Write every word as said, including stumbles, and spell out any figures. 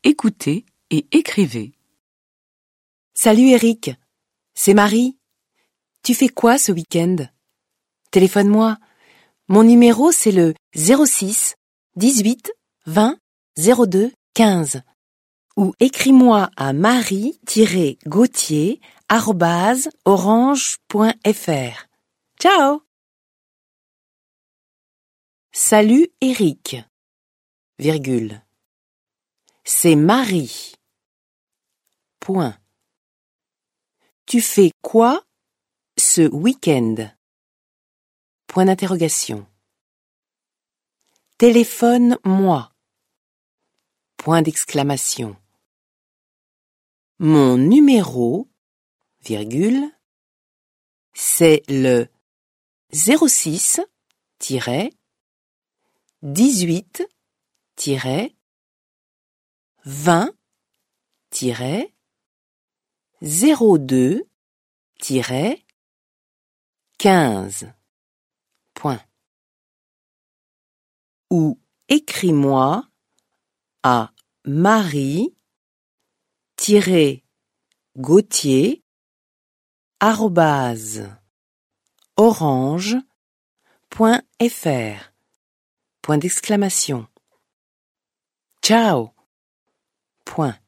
écoutez et écrivez. Salut Eric, c'est Marie. Tu fais quoi ce week-end? Téléphone-moi. Mon numéro c'est le zéro six dix-huit vingt zéro deux quinze ou écris-moi à marie-gauthier arobase orange point fr. Ciao! Salut Eric, virgule. C'est Marie. Point. Tu fais quoi ce week-end? Point d'interrogation. Téléphone-moi. Point d'exclamation. Mon numéro, virgule, c'est le zéro six dix-huit vingt zéro deux quinze. Point. Ou écris-moi à marie-gauthier arobase orange point fr. Point d'exclamation. Ciao. Point.